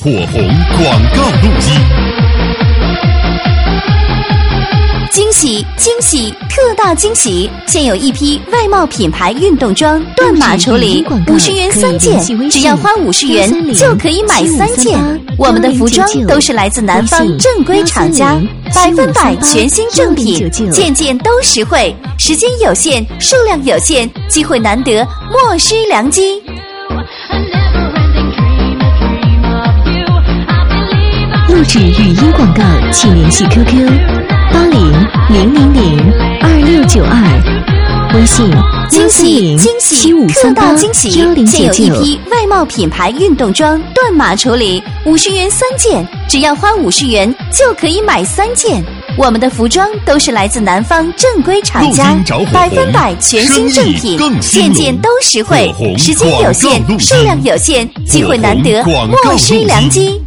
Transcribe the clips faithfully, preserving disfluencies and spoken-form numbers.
火红广告录机。 惊喜惊喜特大惊喜！现有一批外贸品牌运动装断码处理，五十元三件，只要花五十元就可以买三件。我们的服装都是来自南方正规厂家，百分百全新正品，件件都实惠。时间有限，数量有限，机会难得，莫失良机。 录制语音广告，请联系 Q Q 八零零零零二六九二，微信惊喜惊喜特大惊喜！现有一批外贸品牌运动装断码处理，五十元三件，只要花五十元就可以买三件。我们的服装都是来自南方正规厂家，百分百全新正品，件件都实惠。时间有限，数量有限，机会难得，莫失良机。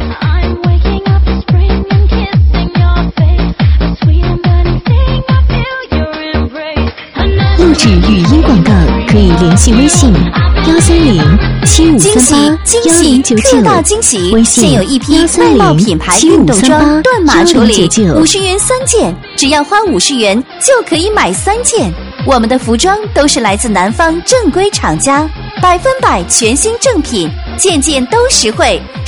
录制语音广告可以联系微信幺三零七五三八幺零九九， 大惊喜！ 微信现有一批外贸品牌运动装断码处理，五十元三件，只要花五十元就可以买三件。我们的服装都是来自南方正规厂家，百分百全新正品，件件都实惠。